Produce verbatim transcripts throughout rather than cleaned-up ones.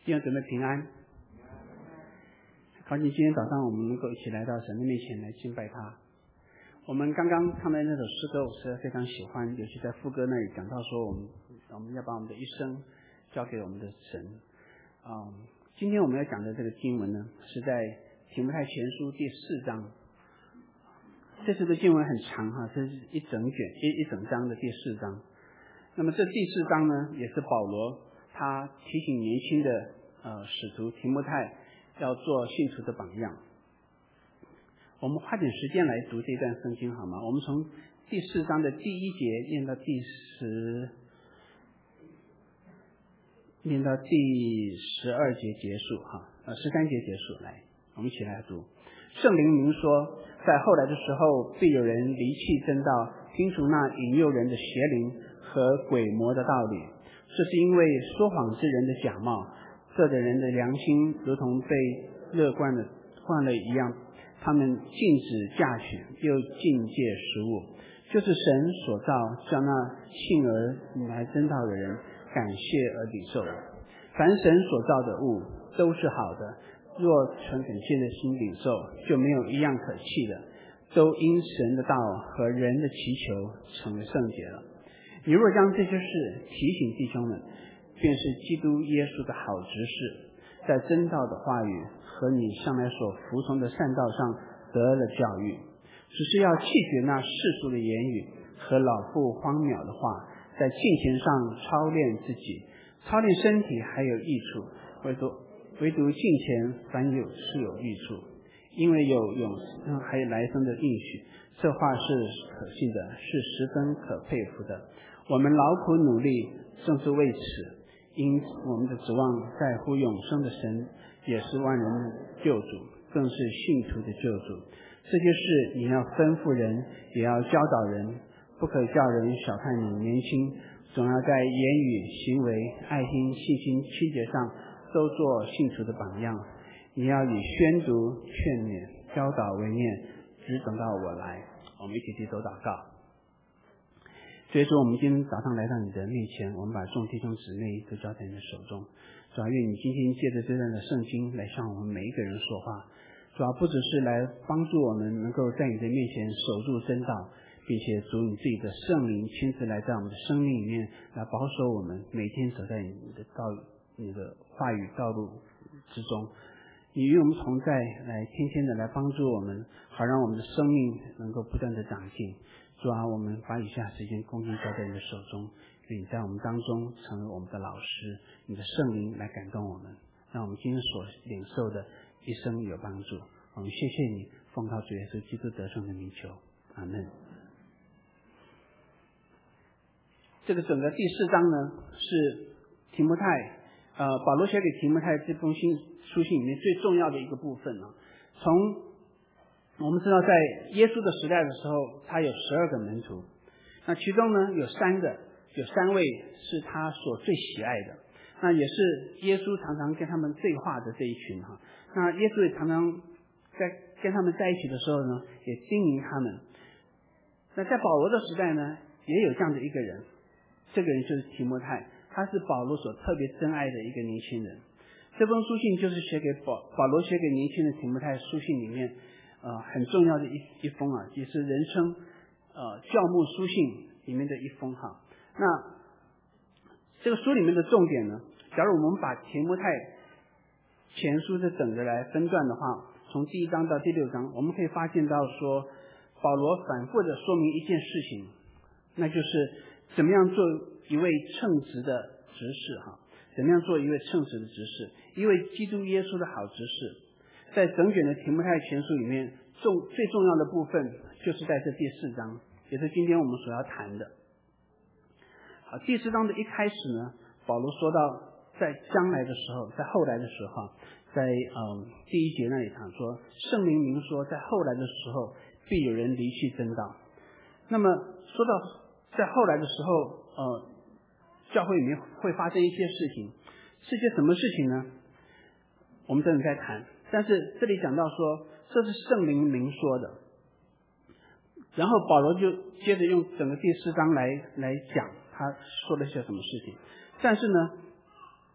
弟兄姊妹平安。高兴今天早上我们能够一起来到神的面前来敬拜他。我们刚刚唱的那首诗歌我实在非常喜欢，尤其在副歌那里讲到说我们我们要把我们的一生交给我们的神。嗯，今天我们要讲的这个经文呢，是在提摩太前书第四章。这次的经文很长哈，这是一整卷一一整章的第四章。那么这第四章呢，也是保罗他提醒年轻的呃使徒提摩太要做信徒的榜样。我们花点时间来读这段圣经好吗？我们从第四章的第一节念到第十，念到第十二节结束哈，呃十三节结束。来，我们一起来读。圣灵明说，在后来的时候，必有人离弃真道，听从那引诱人的邪灵和鬼魔的道理。这是因为说谎之人的假冒，这等人的良心如同被热灌了灌了一样。他们禁止嫁娶，又禁戒食物，就是神所造，叫那信而来真道的人感谢而领受。凡神所造的物都是好的，若存感谢的心领受，就没有一样可弃的，都因神的道和人的祈求成为圣洁了。你若将这些事提醒弟兄们，便是基督耶稣的好执事，在真道的话语和你向来所服从的善道上得了教育，只是要弃绝那世俗的言语和老妇荒渺的话，在敬虔上操练自己，操练身体还有益处，唯独唯独敬虔凡有是有益处，因为有永生还有来生的应许，这话是可信的，是十分可佩服的。我们劳苦努力正是为此，因我们的指望在乎永生的神，也是万人的救主，更是信徒的救主。这些事你要吩咐人，也要教导人，不可叫人小看你年轻，总要在言语、行为、爱心、信心、清洁上都做信徒的榜样。你要以宣读、劝勉、教导为念，直等到我来。我们一起低头祷告。所以说我们今天早上来到你的面前，我们把众弟兄姊妹都交在你的手中。主要愿你今天借着这段的圣经来向我们每一个人说话，主要不只是来帮助我们能够在你的面前守住真道，并且主你自己的圣灵亲自来在我们的生命里面来保守我们，每天走在你的道你的话语道路之中。你与我们同在，来天天的来帮助我们，好让我们的生命能够不断的长进。主啊，我们把以下时间恭敬交在你的手中，愿你在我们当中成为我们的老师，你的圣灵来感动我们，让我们今天所领受的一生有帮助。我们谢谢你，奉靠主耶稣基督得胜的名求，阿们。这个整个第四章呢，是提摩太呃保罗写给提摩太这封信书信里面最重要的一个部分啊。从我们知道在耶稣的时代的时候，他有十二个门徒，那其中呢有三个有三位是他所最喜爱的，那也是耶稣常常跟他们对话的这一群哈。那耶稣也常常在跟他们在一起的时候呢，也叮咛他们。那在保罗的时代呢，也有这样的一个人，这个人就是提摩太，他是保罗所特别珍爱的一个年轻人。这封书信就是写给保保罗写给年轻的提摩太书信里面呃，很重要的一一封啊，也是人称呃教牧书信里面的一封哈。那这个书里面的重点呢，假如我们把提摩太前书的整个来分段的话，从第一章到第六章，我们可以发现到说，保罗反复的说明一件事情，那就是怎么样做一位称职的执事哈，怎么样做一位称职的执事，一位基督耶稣的好执事。在整卷的提摩太前书里面，重最重要的部分就是在这第四章，也是今天我们所要谈的。好，第四章的一开始呢，保罗说到在将来的时候，在后来的时候，在嗯第一节那里讲说，圣灵明说，在后来的时候必有人离弃真道。那么说到在后来的时候，呃，教会里面会发生一些事情，是些什么事情呢？我们等等再谈。但是这里讲到说，这是圣灵明说的，然后保罗就接着用整个第四章来来讲他说了些什么事情。但是呢，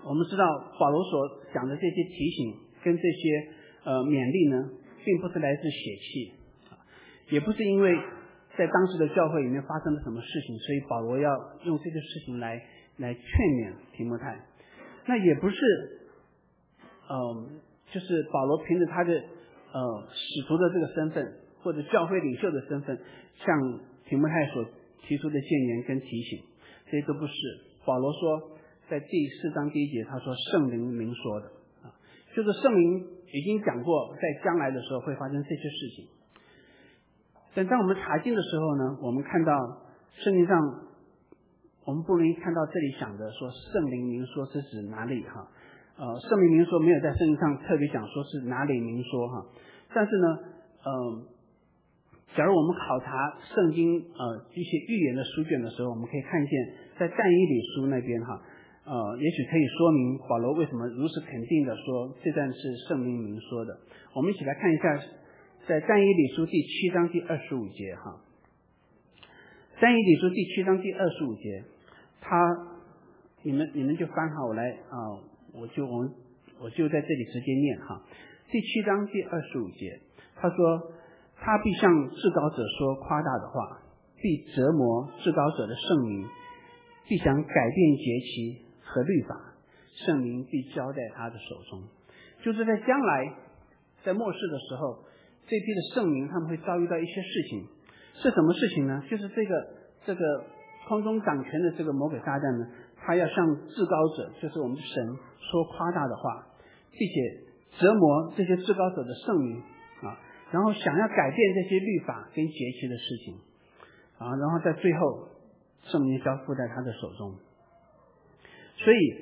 我们知道保罗所讲的这些提醒跟这些呃勉励呢，并不是来自血气，也不是因为在当时的教会里面发生了什么事情，所以保罗要用这个事情来来劝勉提摩太。那也不是呃就是保罗凭着他的呃使徒的这个身份，或者教会领袖的身份，向提摩太所提出的谏言跟提醒，这些都不是。保罗说在第四章第一节，他说圣灵明说的啊，就是圣灵已经讲过在将来的时候会发生这些事情。但当我们查经的时候呢，我们看到圣经上，我们不容易看到这里想的说圣灵明说是指哪里哈？呃，圣灵明说没有在圣经上特别讲说是哪里明说哈。但是呢，呃，假如我们考察圣经呃一些预言的书卷的时候，我们可以看见在但以理书那边哈，呃，也许可以说明保罗为什么如此肯定的说这段是圣灵明说的。我们一起来看一下，在但以理书第七章第二十五节哈，但以理书第七章第二十五节，他你们你们就翻好，我来啊、呃，我就我们我就在这里直接念哈。第七章第二十五节，他说他必向至高者说夸大的话，必折磨至高者的圣名，必想改变节期和律法，圣灵必交在他的手中。就是在将来在末世的时候，这批的圣民他们会遭遇到一些事情，是什么事情呢？就是这个这个空中掌权的这个魔鬼撒旦呢，他要向至高者，就是我们神说夸大的话，并且折磨这些至高者的圣民啊，然后想要改变这些律法跟节期的事情啊，然后在最后圣灵交付在他的手中。所以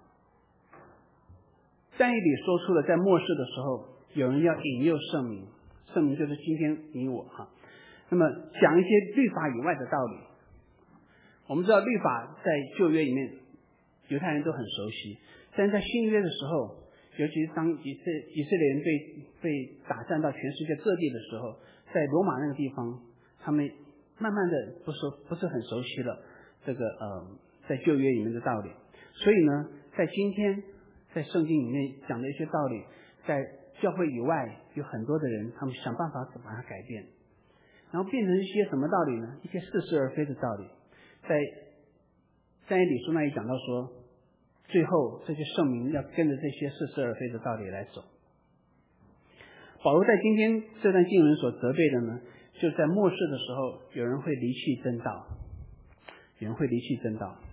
但以理说出了在末世的时候有人要引诱圣民，圣民就是今天你我哈。那么讲一些律法以外的道理。我们知道律法在旧约里面犹太人都很熟悉，但是在新约的时候，尤其是当以色以色列人被被打散到全世界各地的时候，在罗马那个地方，他们慢慢的不是不是很熟悉了这个呃在旧约里面的道理。所以呢，在今天在圣经里面讲的一些道理，在教会以外有很多的人，他们想办法把它改变，然后变成一些什么道理呢？一些似是而非的道理。在但以理书那里讲到说，最后这些圣民要跟着这些似是而非的道理来走。保罗在今天这段经文所责备的呢，就是在末世的时候，有人会离弃真道，有人会离弃真道。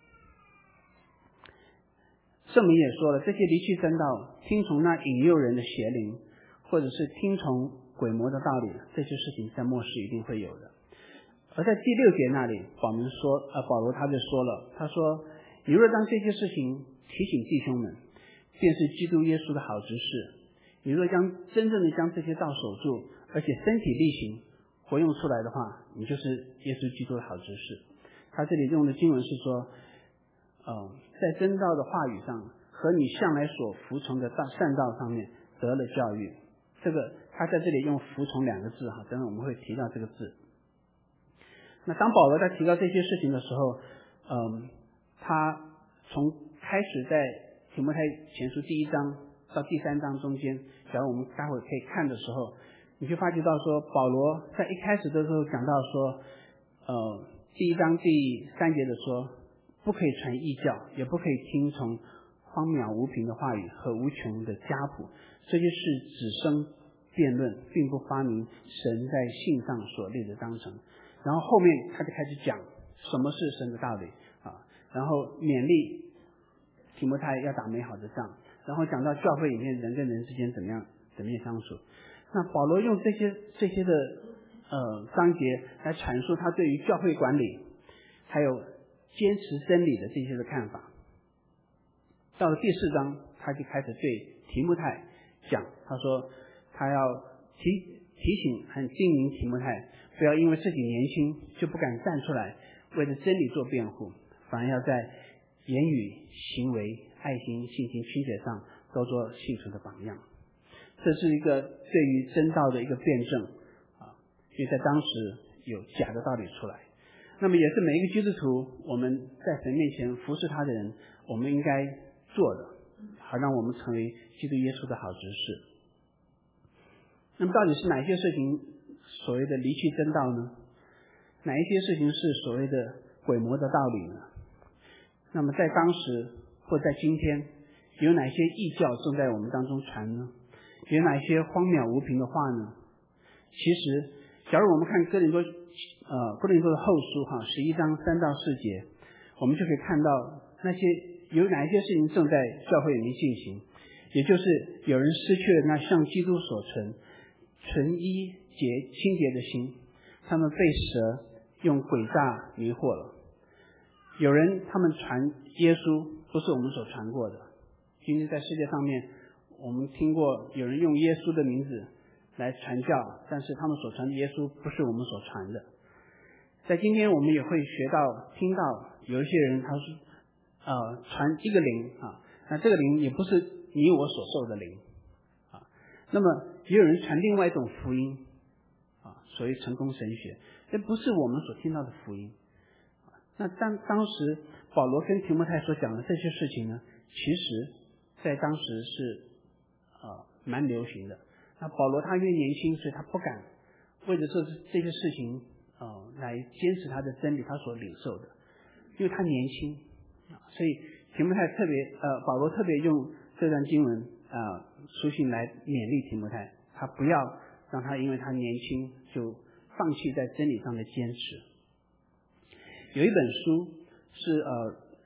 圣灵也说了，这些离弃真道，听从那引诱人的邪灵，或者是听从鬼魔的道理，这些事情在末世一定会有的。而在第六节那里，保罗说，呃，保罗他就说了，他说：“你若将这些事情提醒弟兄们，便是基督耶稣的好执事。你若将真正的将这些道守住，而且身体力行活用出来的话，你就是耶稣基督的好执事。”他这里用的经文是说，呃，在真道的话语上和你向来所服从的道善道上面得了教育。这个他在这里用服从两个字哈，等会我们会提到这个字。那当保罗在提到这些事情的时候，嗯，他从开始在提摩太前书第一章到第三章中间，假如我们待会可以看的时候，你就发觉到说，保罗在一开始的时候讲到说，呃，第一章第三节的说，不可以传异教，也不可以听从荒渺无凭的话语和无穷的家谱，这些是只生辩论，并不发明神在信上所立的章程。然后后面他就开始讲什么是神的道理啊，然后勉励提摩太要打美好的仗，然后讲到教会里面人跟人之间怎么样怎么样相处。那保罗用这些这些的呃章节来阐述他对于教会管理还有坚持真理的这些的看法。到了第四章，他就开始对提摩太讲，他说他要提提醒和叮咛提摩太，不要因为自己年轻就不敢站出来为了真理做辩护，反而要在言语、行为、爱心、信心、清洁上都做信徒的榜样。这是一个对于真道的一个辩证啊，因为在当时有假的道理出来。那么也是每一个基督徒，我们在神面前服侍他的人，我们应该做的，好让我们成为基督耶稣的好执事。那么到底是哪些事情所谓的离弃真道呢？哪一些事情是所谓的鬼魔的道理呢？那么在当时或在今天，有哪些异教正在我们当中传呢？有哪些荒谬无凭的话呢？其实假如我们看哥林多呃哥林多的后书哈十一章三到四节，我们就可以看到那些有哪一些事情正在教会里面进行，也就是有人失去了那向基督所存纯一洁清洁的心，他们被蛇用诡诈迷惑了。有人他们传耶稣不是我们所传过的，今天在世界上面我们听过有人用耶稣的名字来传教，但是他们所传的耶稣不是我们所传的。在今天我们也会学到听到有一些人他是呃传一个灵啊，那这个灵也不是你我所受的灵啊。那么也有人传另外一种福音啊，所谓成功神学，这不是我们所听到的福音。那当当时保罗跟提摩太所讲的这些事情呢，其实在当时是呃蛮流行的。那保罗他因为年轻，所以他不敢为了这这些事情呃来坚持他的真理，他所领受的，因为他年轻啊，所以提摩太特别呃保罗特别用这段经文啊书信来勉励提摩太，他不要让他因为他年轻就放弃在真理上的坚持。有一本书是呃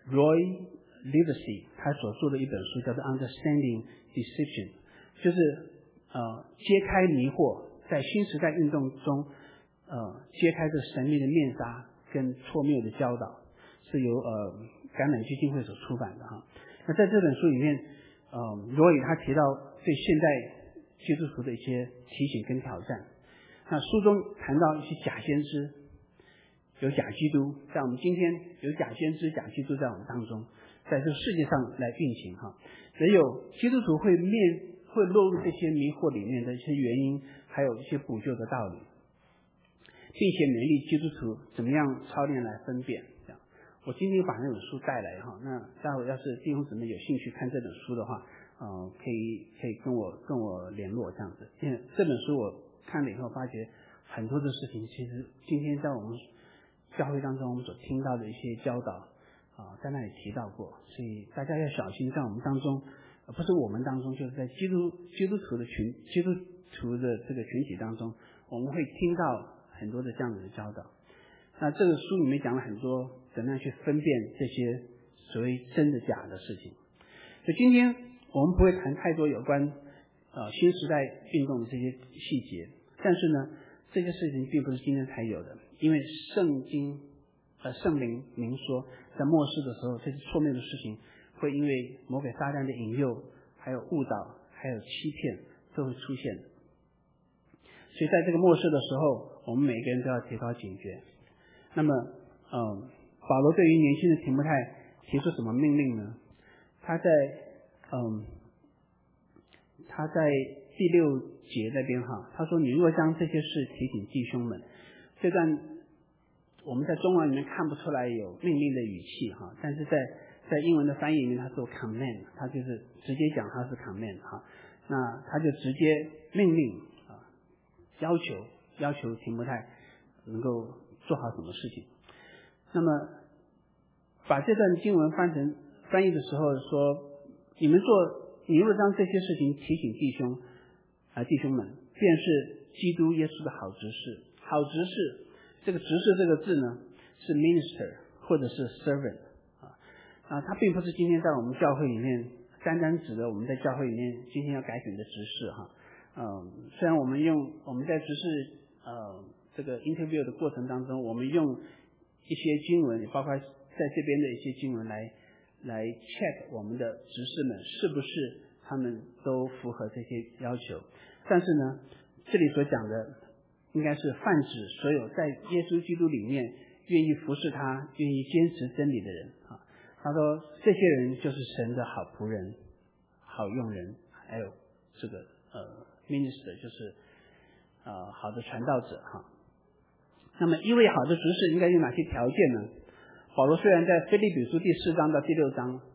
Roy Livesey 他所做的一本书，叫做 Understanding Deception， 就是呃揭开迷惑，在新时代运动中呃揭开这神秘的面纱跟错谬的教导，是由呃橄榄基金会所出版的哈。那在这本书里面呃 Roy 他提到对现代基督徒的一些提醒跟挑战。那书中谈到一些假先知，有假基督，在我们今天有假先知假基督在我们当中，在这个世界上来运行哈。也有基督徒会面会落入这些迷惑里面的一些原因，还有一些补救的道理，并且勉励基督徒怎么样操练来分辨。这样，我今天把那本书带来哈，那待会要是弟兄姊妹有兴趣看这本书的话，呃，可以可以跟我跟我联络这样子。因为这本书我看了以后，发觉很多的事情，其实今天在我们教会当中我们所听到的一些教导啊，在那里提到过，所以大家要小心，在我们当中，不是我们当中，就是在基督基督徒的群基督徒的这个群体当中，我们会听到很多的这样子的教导。那这个书里面讲了很多怎么样去分辨这些所谓真的假的事情。所以今天我们不会谈太多有关呃新时代运动的这些细节，但是呢，这些事情并不是今天才有的，因为圣经呃圣灵明说，在末世的时候，这些错谬的事情会因为魔鬼撒旦的引诱，还有误导，还有欺骗，都会出现的。所以在这个末世的时候，我们每个人都要提高警觉。那么，嗯，保罗对于年轻的提摩太提出什么命令呢？他在嗯他在第六节那边哈，他说：“你若将这些事提醒弟兄们。”这段我们在中文里面看不出来有命令的语气哈，但是在在英文的翻译里面，他说 command， 他就是直接讲他是 command 哈，那他就直接命令啊，要求要求提摩太能够做好什么事情。那么把这段经文翻成翻译的时候说，你们做你若将这些事情提醒弟兄啊弟兄们，便是基督耶稣的好执事。好执事，这个执事这个字呢，是 minister 或者是 servant 啊啊，它并不是今天在我们教会里面单单指的我们在教会里面今天要改选的执事哈。嗯，虽然我们用我们在执事呃这个 interview 的过程当中，我们用一些经文，包括在这边的一些经文来来 check 我们的执事们是不是他们都符合这些要求。但是呢，这里所讲的应该是泛指所有在耶稣基督里面愿意服侍他、愿意坚持真理的人啊。他说这些人就是神的好仆人、好用人，还有这个呃 minister 就是呃好的传道者哈。那么一位好的执事应该有哪些条件呢？保罗虽然在腓立比书第四章到第六章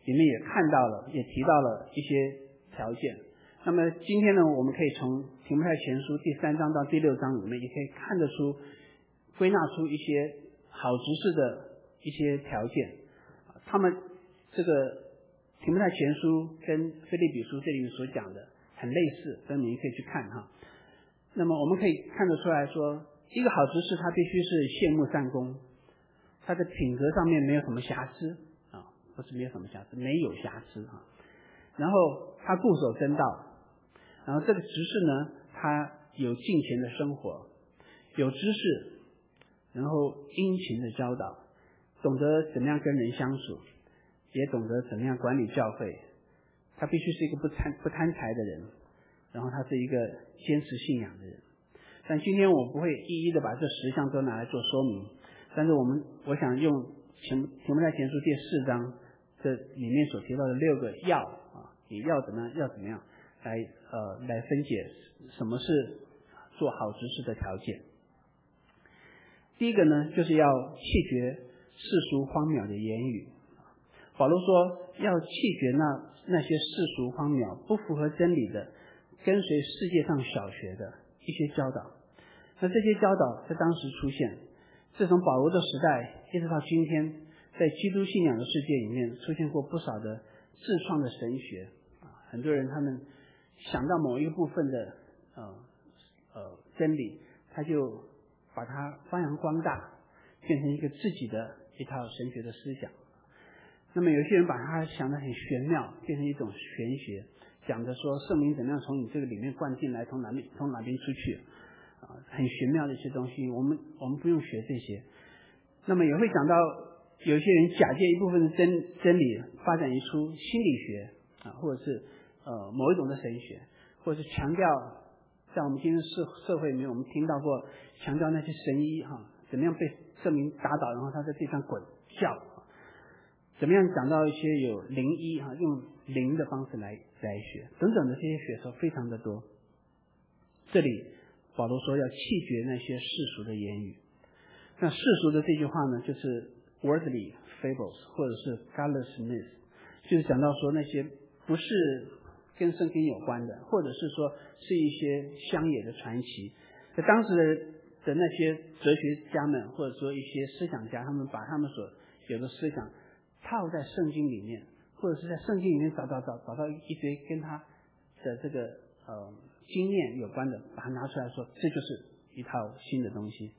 里面也看到了，也提到了一些条件。那么今天呢，我们可以从提摩太前书第三章到第六章里面，也可以看得出，归纳出一些好执事的一些条件。他们这个提摩太前书跟腓立比书这里面所讲的很类似，所以你可以去看哈。那么我们可以看得出来说，一个好执事他必须是谢幕善工，他的品格上面没有什么瑕疵啊，不是没有什么瑕疵，没有瑕疵啊。然后他固守真道，然后这个执事呢，他有敬虔的生活，有知识，然后殷勤的教导，懂得怎么样跟人相处，也懂得怎么样管理教会。他必须是一个不贪不贪财的人，然后他是一个坚持信仰的人。但今天我不会一一的把这十项都拿来做说明，但是我们我想用提摩太前书第四章这里面所提到的六个要啊，你要怎么样要怎么样来呃来分解什么是做好执事的条件。第一个呢，就是要弃绝世俗荒谬的言语。保罗说要弃绝那那些世俗荒谬不符合真理的，跟随世界上小学的一些教导。那这些教导在当时出现，自从保罗的时代一直到今天，在基督信仰的世界里面出现过不少的自创的神学啊，很多人他们想到某一个部分的呃呃真理，他就把它发扬光大，变成一个自己的一套神学的思想。那么有些人把它想得很玄妙，变成一种玄学，讲着说圣灵怎么样从你这个里面灌进来，从哪边从哪边出去啊，很玄妙的一些东西，我们我们不用学这些。那么也会讲到有些人假借一部分的真真理，发展一出心理学啊，或者是呃某一种的神学，或者是强调在我们今天社社会里面，我们听到过强调那些神医哈、啊，怎么样被圣灵打倒，然后他在地上滚叫。怎么样讲到一些有灵医啊，用灵的方式来来学等等的这些学说非常的多。这里保罗说要弃绝那些世俗的言语。那世俗的这句话呢，就是 worldly fables 或者是 godless myths， 就是讲到说那些不是跟圣经有关的，或者是说是一些乡野的传奇。在当时的的那些哲学家们，或者说一些思想家，他们把他们所有的思想套在圣经里面，或者是在圣经里面找到找找到一堆跟他的这个呃经验有关的，把它拿出来说，这就是一套新的东西。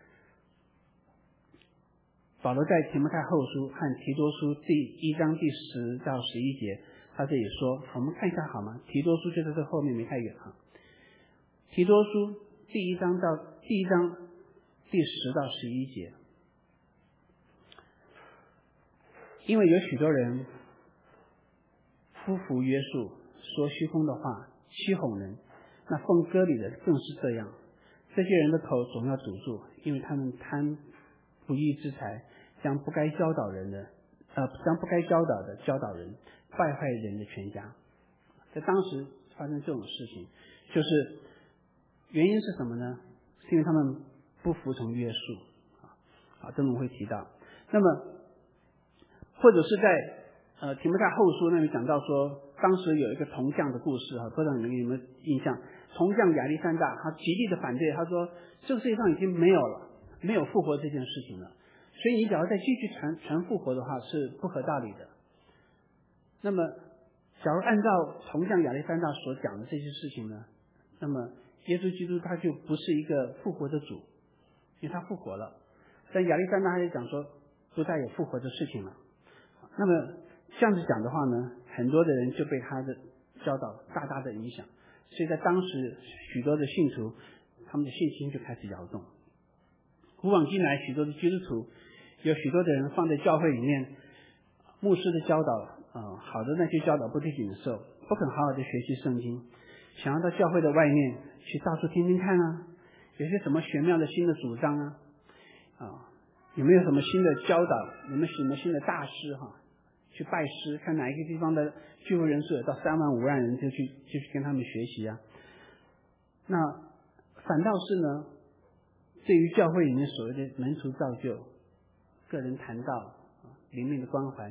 保罗在提摩太后书和提多书第一章第十到十一节，他这里说，我们看一下好吗？提多书就在这后面，没太远啊。提多书第一章到第一章第十到十一节，因为有许多人夫妇约束，说虚空的话，欺哄人，那奉割礼的更是这样。这些人的口总要堵住，因为他们贪不义之财，将不该教导人的呃，将不该教导的教导人，败坏人的全家。在当时发生这种事情，就是原因是什么呢？是因为他们不服从约束啊，啊，这我们会提到。那么或者是在呃提摩太后书那里讲到说，当时有一个铜匠的故事啊，不知道你们有没有印象？铜匠亚历山大他极力的反对，他说这个世界上已经没有了，没有复活这件事情了，所以你只要再继续传传复活的话是不合道理的。那么假如按照铜匠亚历山大所讲的这些事情呢，那么耶稣基督他就不是一个复活的主，因为他复活了，但亚历山大他就讲说不再有复活的事情了。那么这样子讲的话呢，很多的人就被他的教导大大的影响，所以在当时许多的信徒他们的信心就开始摇动。古往今来许多的基督徒，有许多的人放在教会里面，牧师的教导呃，好的那些教导不去领受，不肯好好的学习圣经，想要到教会的外面去到处听听看啊，有些什么玄妙的新的主张啊，啊，有没有什么新的教导，有没有什么新的大师哈、啊，去拜师，看哪一个地方的聚会人数有到三万五万人，就去就去跟他们学习啊。那反倒是呢，对于教会里面所谓的门徒造就、个人谈道、灵命的关怀，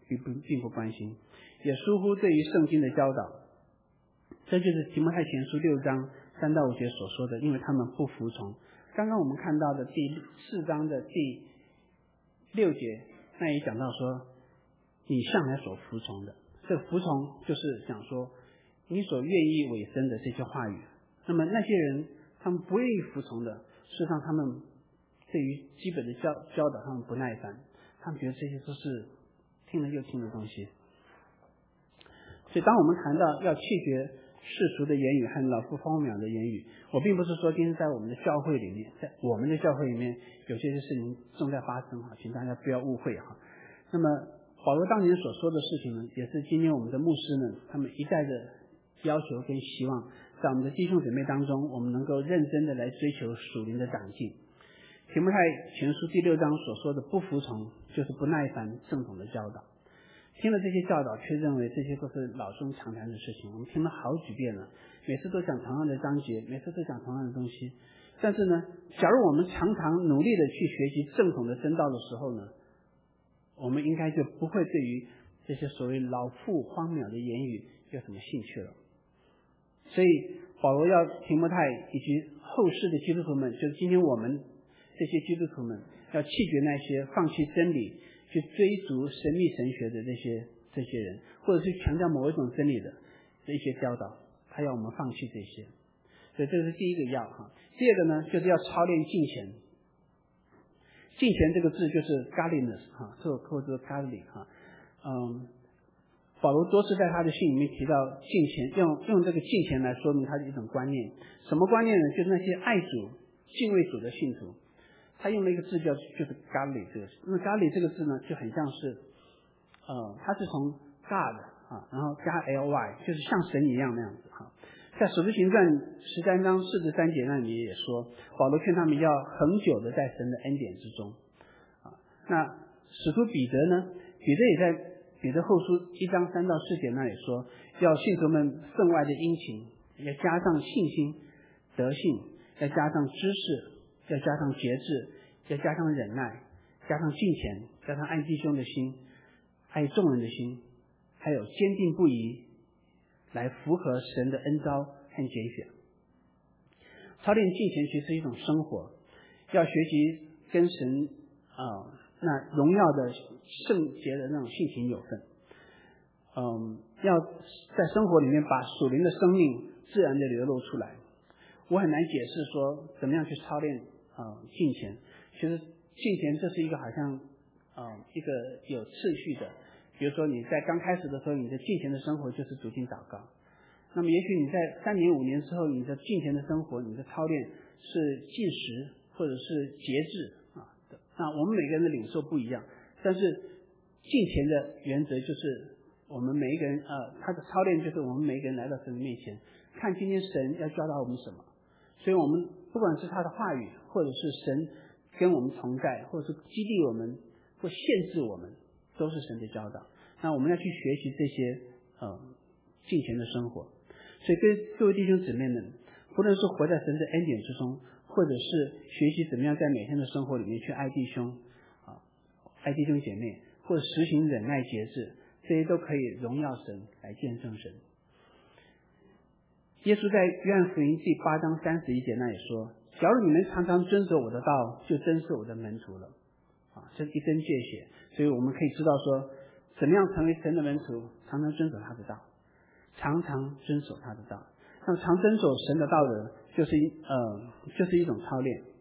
并不并不关心，也疏忽对于圣经的教导。这就是提摩太前书六章三到五节所说的，因为他们不服从。刚刚我们看到的第四章的第六节，那也讲到说，你向来所服从的，这个服从就是讲说你所愿意委身的这些话语。那么那些人他们不愿意服从的，事实上他们对于基本的教教导他们不耐烦，他们觉得这些都是听了又听的东西。所以当我们谈到要弃绝世俗的言语和老夫荒谬的言语，我并不是说今天在我们的教会里面，在我们的教会里面有些事情正在发生哈，请大家不要误会哈。那么保罗当年所说的事情呢，也是今天我们的牧师们他们一再的要求跟希望，在我们的弟兄姊妹当中，我们能够认真的来追求属灵的长进。提摩太前书第六章所说的不服从，就是不耐烦正统的教导。听了这些教导，却认为这些都是老生常谈的事情，我们听了好几遍了，每次都讲同样的章节，每次都讲同样的东西。但是呢，假如我们常常努力的去学习正统的真道的时候呢，我们应该就不会对于这些所谓老妇荒谬的言语有什么兴趣了。所以保罗要提摩太以及后世的基督徒们，就是今天我们这些基督徒们，要弃绝那些放弃真理去追逐神秘神学的这些这些人，或者是强调某一种真理的这些教导，他要我们放弃这些。所以这是第一个要哈。第二个呢，就是要操练敬虔。敬虔这个字就是 godliness 哈，这个或者 godly 哈。嗯，保罗多次在他的信里面提到敬虔，用用这个敬虔来说明他的一种观念。什么观念呢？就是那些爱主、敬畏主的信徒。他用了一个字叫就是 godly 这个字，那 godly 这个字呢就很像是呃它是从 God 啊，然后加 ly， 就是像神一样那样子哈。在使徒行传十三章四十三节那里也说，保罗劝他们要恒久的在神的恩典之中啊。那使徒彼得呢，彼得也在彼得后书一章三到四节那里说，要信徒们分外的殷勤，要加上信心、德性，要加上知识，要加上节制，要加上忍耐，加上敬虔，加上爱弟兄的心，爱众人的心，还有坚定不移，来符合神的恩召和拣选。操练敬虔其实是一种生活，要学习跟神啊、呃、那荣耀的圣洁的那种性情有份。嗯，要在生活里面把属灵的生命自然的流露出来。我很难解释说怎么样去操练啊敬虔。其实敬虔这是一个好像啊、呃、一个有次序的。比如说你在刚开始的时候，你的敬虔的生活就是逐渐祷告。那么也许你在三年五年之后，你的敬虔的生活，你的操练是禁食或者是节制啊。那我们每个人的领受不一样，但是敬虔的原则就是我们每一个人呃，他的操练就是我们每一个人来到神的面前，看今天神要教导我们什么。所以我们不管是他的话语，或者是神跟我们同在，或者是激励我们或限制我们，都是神的教导。那我们要去学习这些呃敬虔的生活。所以跟各位弟兄姊妹们，不论是活在神的恩典之中，或者是学习怎么样在每天的生活里面去爱弟兄啊，爱弟兄姐妹，或者实行忍耐节制，这些都可以荣耀神，来见证神。耶稣在约翰福音第八章三十一节那里说，假如你们常常遵守我的道，就真是我的门徒了啊，这是一针见血。所以我们可以知道说，怎么样成为神的门徒，常常遵守他的道，常常遵守他的道。那么常遵守神的道的，就是呃，就是一种操练。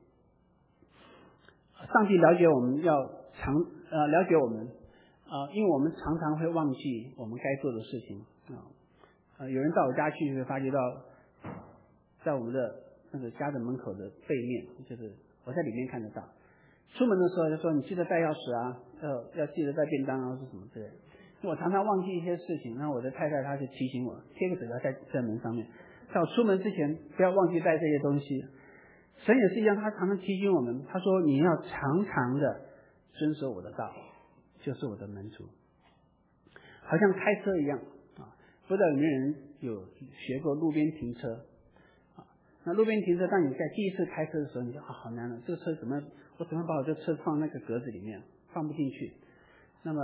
上帝了解我们要常呃了解我们啊、呃，因为我们常常会忘记我们该做的事情啊。呃，有人到我家去，会发觉到，在我们的那个家的门口的背面，就是我在里面看得到。出门的时候就说你记得带钥匙啊，要要记得带便当啊，是什么之类的。我常常忘记一些事情，那我的太太她就提醒我，贴个纸条在在门上面，在我出门之前不要忘记带这些东西。神也是一样，他常常提醒我们，他说你要常常的遵守我的道，就是我的门徒。好像开车一样啊，不知道有没有人有学过路边停车啊？那路边停车，当你在第一次开车的时候，你就啊好难了，这个车怎么我怎么把我这车放那个格子里面，放不进去。那么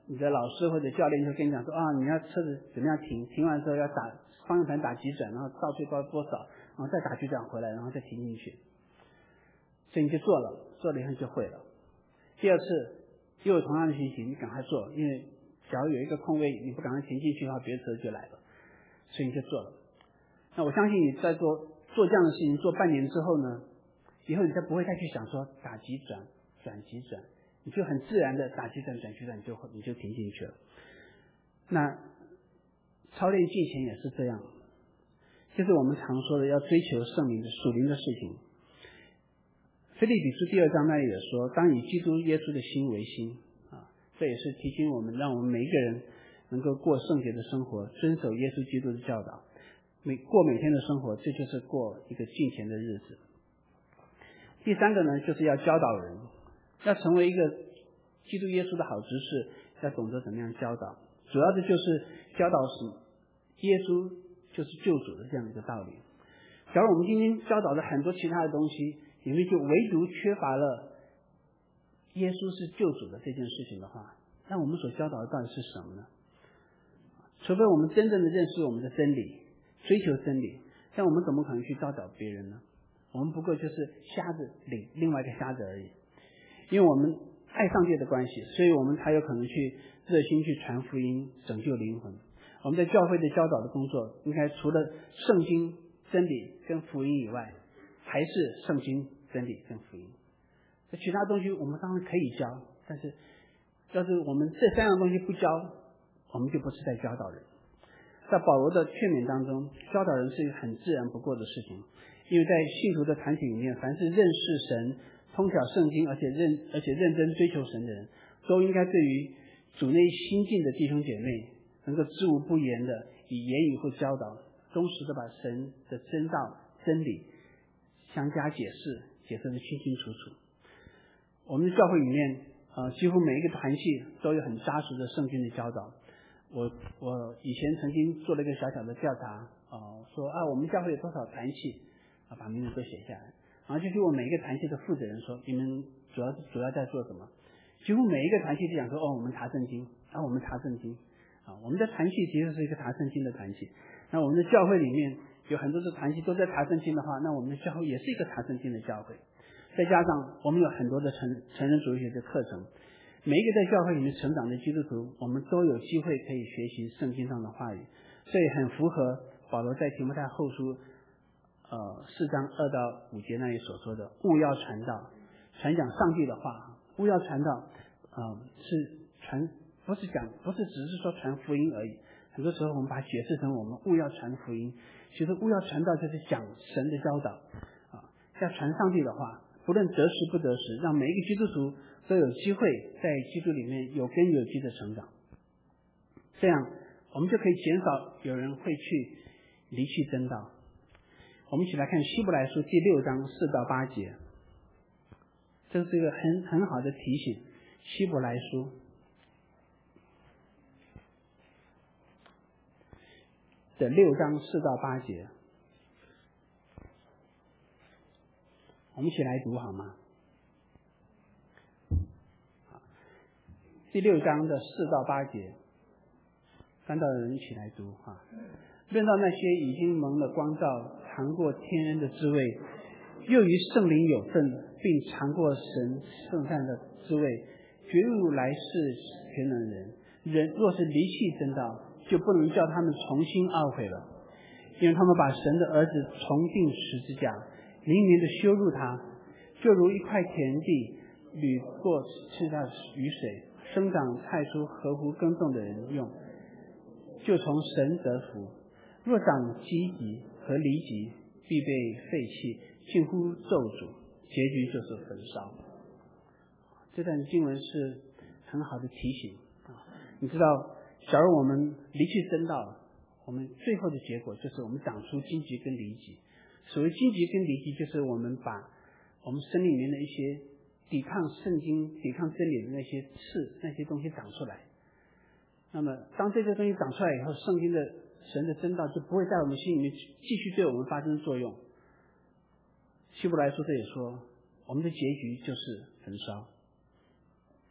你的老师或者教练就跟你讲说啊，你要车子怎么样停，停完之后要打方向盘打急转，然后倒退到多少，然后再打急转回来，然后再停进去。所以你就做了，做了以后就会了。第二次又有同样的情形，你赶快做，因为假如有一个空位，你不赶快停进去的话，别的车就来了，所以你就做了。那我相信你在做做这样的事情做半年之后呢，以后你再不会再去想说打急转转急转，你就很自然的打急转转急转，你就你就停进去了。那操练敬虔也是这样，就是我们常说的要追求圣灵的属灵的事情。腓立比书第二章那里也说，当以基督耶稣的心为心啊，这也是提醒我们，让我们每一个人能够过圣洁的生活，遵守耶稣基督的教导，每过每天的生活，这就是过一个敬虔的日子。第三个呢，就是要教导人，要成为一个基督耶稣的好执事，要懂得怎么样教导，主要的就是教导什么，耶稣就是救主的这样一个道理。假如我们今天教导的很多其他的东西，里面就唯独缺乏了耶稣是救主的这件事情的话，那我们所教导的到底是什么呢？除非我们真正的认识我们的真理，追求真理，但我们怎么可能去教导别人呢？我们不过就是瞎子领另外一个瞎子而已。因为我们爱上帝的关系，所以我们才有可能去热心去传福音，拯救灵魂。我们在教会的教导的工作，应该除了圣经真理跟福音以外，还是圣经真理跟福音。其他东西我们当然可以教，但是要是我们这三样东西不教，我们就不是在教导人。在保罗的劝勉当中，教导人是一个很自然不过的事情，因为在信徒的团体里面，凡是认识神、通晓圣经，而且认而且认真追求神的人，都应该对于主内新进的弟兄姐妹，能够知无不言的以言语或教导，忠实的把神的真道真理相加解释，解释的清清楚楚。我们的教会里面，呃，几乎每一个团契都有很扎实的圣经的教导。我我以前曾经做了一个小小的调查，呃，说啊，我们教会有多少团契，啊，把名字都写下来，然后就去问每一个团契的负责人说，你们主要主要在做什么？几乎每一个团契都讲说，哦，我们查圣经，啊，我们查圣经，啊，我们的团契其实是一个查圣经的团契。那我们的教会里面有很多的团契都在查圣经的话，那我们的教会也是一个查圣经的教会。再加上我们有很多的成成人主义学的课程，每一个在教会里面成长的基督徒，我们都有机会可以学习圣经上的话语，所以很符合保罗在提摩太后书呃四章二到五节那里所说的，务要传道，传讲上帝的话。务要传道，呃，是传不是讲不是只是说传福音而已，很多时候我们把它解释成我们务要传福音，其实务要传道就是讲神的教导啊，要传上帝的话，不论得时不得时，让每一个基督徒都有机会在基督里面有根有基的成长，这样我们就可以减少有人会去离弃真道。我们一起来看希伯来书第六章四到八节，这是一个很很好的提醒。希伯来书的六章四到八节，我们一起来读好吗？第六章的四到八节，看到的人一起来读啊。论到那些已经蒙了光照，尝过天恩的滋味，又与圣灵有份，并尝过神圣善的滋味，觉悟来世全能人，人若是离弃真道，就不能叫他们重新懊悔了，因为他们把神的儿子重钉十字架，灵明的羞辱他，就如一块田地屡过赐下雨水，生长菜蔬合乎耕种的人用，就从神得福。若长荆棘和离棘，必被废弃，近乎咒诅，结局就是焚烧。这段经文是很好的提醒啊！你知道，假如我们离弃真道，我们最后的结果就是我们长出荆棘跟离棘。所谓荆棘跟离棘，就是我们把我们身里面的一些抵抗圣经、抵抗真理的那些刺、那些东西长出来。那么，当这些东西长出来以后，圣经的神的真道就不会在我们心里面继续对我们发生作用。希伯来书这也说，我们的结局就是焚烧。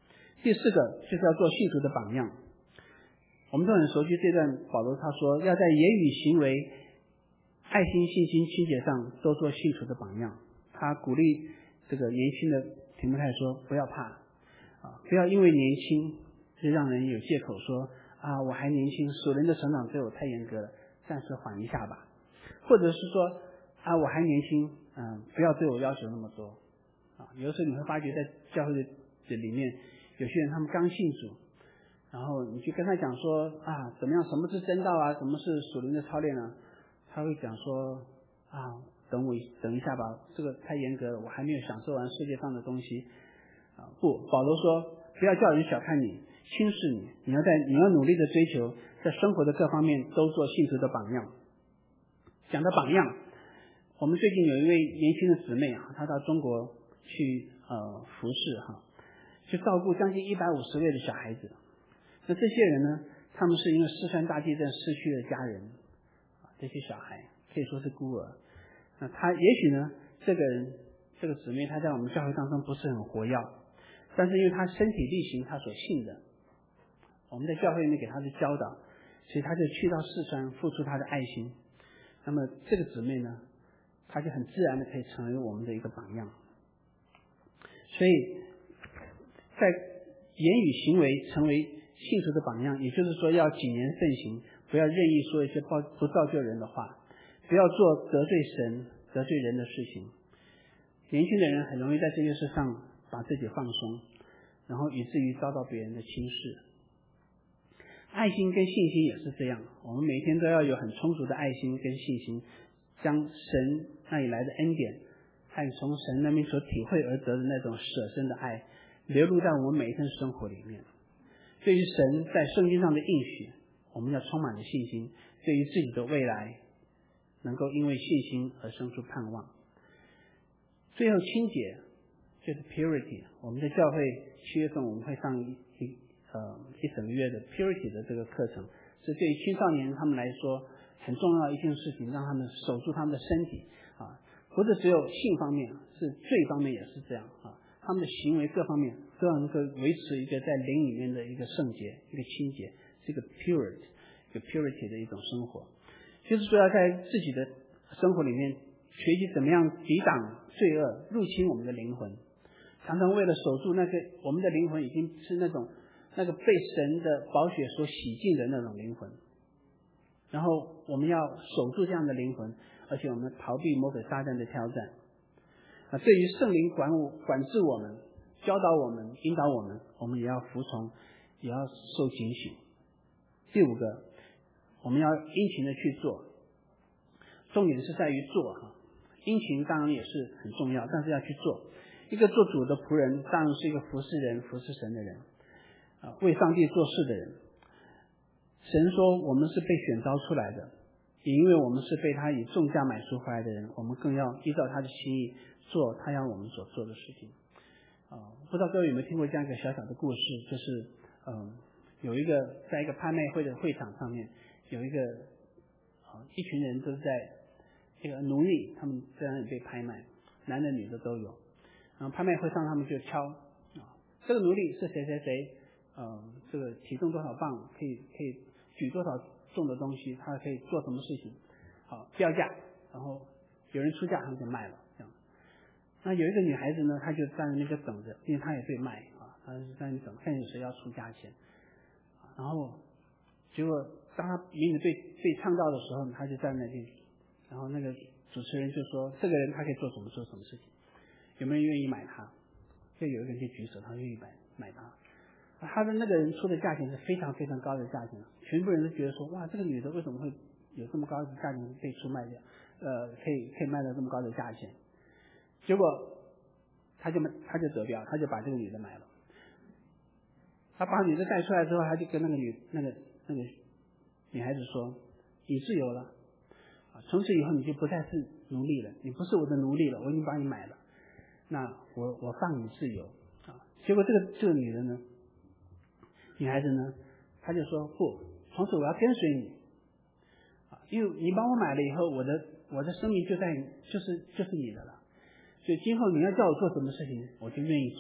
第四个就是要做信徒的榜样。我们都很熟悉这段保罗他说要在言语行为爱心信心清洁上都做信徒的榜样。他鼓励这个年轻的提摩太说不要怕啊，不要因为年轻就让人有借口说啊我还年轻，属灵的成长对我太严格了，暂时缓一下吧。或者是说啊我还年轻，嗯，不要对我要求那么多啊。有的时候你会发觉在教会的里面有些人他们刚信主，然后你去跟他讲说啊怎么样，什么是真道啊，什么是属灵的操练啊，他会讲说啊等我等一下吧，这个太严格了，我还没有享受完世界上的东西啊。不，保罗说不要叫人小看你轻视你，你要在你要努力的追求，在生活的各方面都做信徒的榜样。讲到榜样，我们最近有一位年轻的姊妹啊，她到中国去呃服侍哈，去照顾将近一百五十位的小孩子。那这些人呢，他们是因为四川大地震失去了家人啊，这些小孩可以说是孤儿。那他也许呢，这个人这个姊妹她在我们教会当中不是很活跃，但是因为她身体力行她所信的，我们在教会里面给她的教导，所以她就去到四川付出她的爱心。那么这个姊妹呢，她就很自然的可以成为我们的一个榜样。所以在言语行为成为信徒的榜样，也就是说要谨言慎行，不要任意说一些不造就人的话，不要做得罪神得罪人的事情。年轻的人很容易在这件事上把自己放松，然后以至于遭到别人的轻视。爱心跟信心也是这样，我们每天都要有很充足的爱心跟信心，将神那里来的恩典和从神那边所体会而得的那种舍身的爱流露在我们每一天生活里面。对于神在圣经上的应许，我们要充满了信心，对于自己的未来能够因为信心而生出盼望。最后清洁就是 purity， 我们在教会七月份我们会上一一呃一整个月的 purity 的这个课程，是对于青少年他们来说很重要的一件事情，让他们守住他们的身体啊，不是只有性方面，是罪方面也是这样啊，他们的行为各方面都要能够维持一个在灵里面的一个圣洁一个清洁，是一个 purity 一个 purity 的一种生活，就是说要在自己的生活里面学习怎么样抵挡罪恶入侵我们的灵魂，常常为了守住那个我们的灵魂已经是那种那个被神的宝血所洗净的那种灵魂，然后我们要守住这样的灵魂，而且我们逃避魔鬼撒旦的挑战。那对于圣灵管我管制我们教导我们引导我们，我们也要服从，也要受警醒。第五个，我们要殷勤的去做，重点是在于做哈，殷勤当然也是很重要，但是要去做。一个做主的仆人当然是一个服侍人服侍神的人啊，为上帝做事的人。神说我们是被选召出来的，也因为我们是被他以重价买赎回来的人，我们更要依照他的心意做他要我们所做的事情啊。不知道各位有没有听过这样一个小小的故事，就是嗯，有一个在一个拍卖会的会场上面，有一个啊一群人都是在这个奴隶，他们在那里被拍卖，男的女的都有。然后拍卖会上他们就敲啊，这个奴隶是谁谁谁，呃，这个体重多少磅，可以可以举多少重的东西，他可以做什么事情，好标价，然后有人出价，他们就卖了这样。那有一个女孩子呢，她就站在那边等着，因为她也被卖啊，她是在那等，看有谁要出价钱。然后结果当她名字被被唱到的时候，她就站在那边，然后那个主持人就说，这个人他可以做什么做什么事情。有没有人愿意买它？就有一个人就举手，他愿意买买它。他的那个人出的价钱是非常非常高的价钱，全部人都觉得说，哇，这个女的为什么会有这么高的价钱被出卖掉？呃，可以可以卖到这么高的价钱。结果他就他就得标，他就把这个女的买了。他把女的带出来之后，他就跟那个女那个那个女孩子说，你自由了啊，从此以后你就不再是奴隶了，你不是我的奴隶了，我已经把你买了。那我我放你自由啊！结果这个这个女人呢，女孩子呢，她就说不，从此我要跟随你啊，因为你帮我买了以后，我的我的生命就在就是就是你的了，所以今后你要叫我做什么事情，我就愿意做，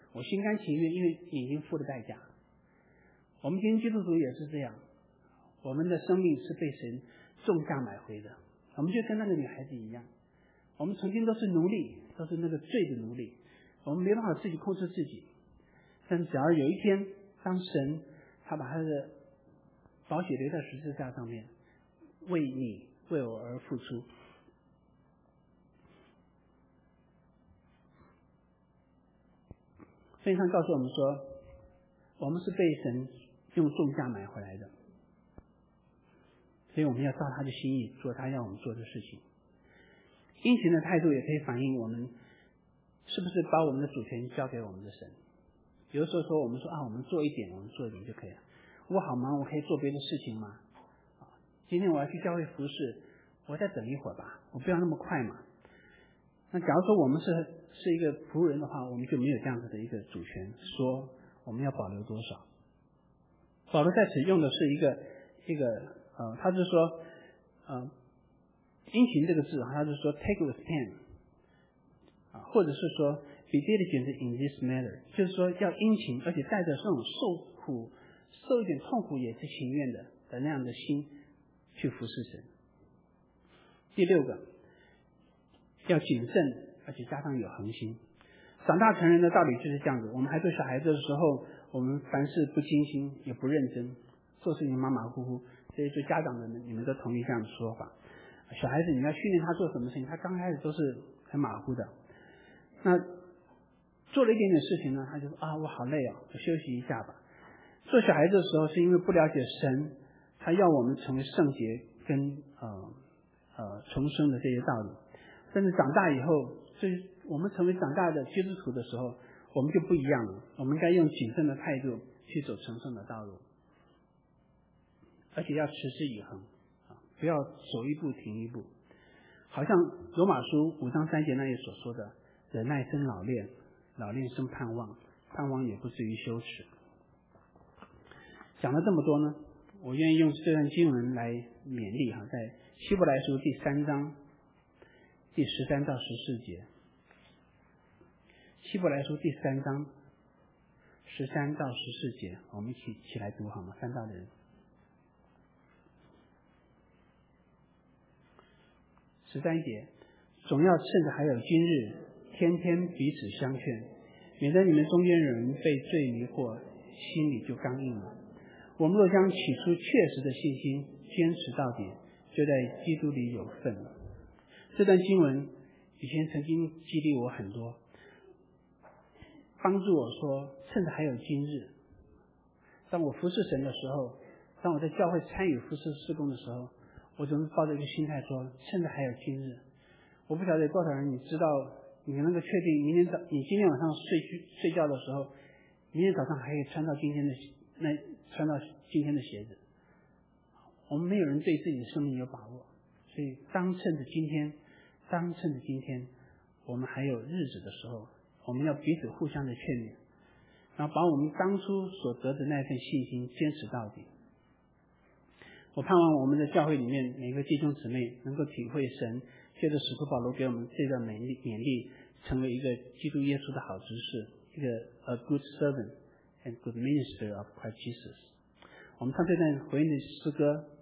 我心甘情愿，因为你已经付了代价。我们今天基督徒也是这样，我们的生命是被神重价买回的，我们就跟那个女孩子一样，我们曾经都是奴隶，都是那个罪的奴隶，我们没办法自己控制自己。但是只要有一天，当神他把他的宝血留在十字架上面，为你为我而付出，圣经上告诉我们说，我们是被神用重价买回来的，所以我们要照他的心意做他要我们做的事情。殷勤的态度也可以反映我们是不是把我们的主权交给我们的神。有的时候说我们说啊，我们做一点，我们做一点就可以了。我好忙，我可以做别的事情吗？今天我要去教会服侍，我再等一会儿吧，我不要那么快嘛。那假如说我们是是一个仆人的话，我们就没有这样子的一个主权，说我们要保留多少。保罗在此用的是一个一个呃，他是说呃，殷勤这个字，他是说 take with pain 啊，或者是说 be diligent in this matter， 就是说要殷勤，而且带着这种受苦、受一点痛苦也是情愿的的那样的心去服侍神。第六个，要谨慎，而且加上有恒心。长大成人的道理就是这样子。我们还做小孩子的时候，我们凡事不精心，也不认真，做事情马马虎虎。所以做家长的你们都同意这样的说法。小孩子你要训练他做什么事情，他刚开始都是很马虎的。那做了一点点事情呢，他就说啊，我好累哦，我休息一下吧。做小孩子的时候，是因为不了解神，他要我们成为圣洁跟呃呃重生的这些道理。但是长大以后，这我们成为长大的基督徒的时候，我们就不一样了。我们应该用谨慎的态度去走成圣的道路，而且要持之以恒啊，不要走一步停一步。好像罗马书五章三节那里所说的，忍耐生老练，老练生盼望，盼望也不至于羞耻。讲了这么多呢，我愿意用这段经文来勉励哈，在希伯来书第三章第十三到十四节。希伯来书第三章十三到十四节，我们一起起来读好吗？三道的人。十三节，总要趁着还有今日，天天彼此相劝，免得你们中间有人被罪迷惑，心里就刚硬了。我们若将起初确实的信心坚持到底，就在基督里有份了。这段经文以前曾经激励我很多，帮助我说趁着还有今日，当我服侍神的时候，当我在教会参与服侍事工的时候，我总是抱着一个心态说趁着还有今日。我不晓得有多少人你知道，你能够确定明天早你今天晚上睡去睡觉的时候，明天早上还可以穿到今天的那穿到今天的鞋子。我们没有人对自己的生命有把握，所以当趁着今天当趁着今天我们还有日子的时候，我们要彼此互相的劝勉，然后把我们当初所得的那份信心坚持到底。我盼望我们的教会里面每个弟兄姊妹能够体会神借着使徒保罗给我们这段勉励，勉励成为一个基督耶稣的好执事，一个 a good servant and good minister of Christ Jesus。我们唱这段回应的诗歌。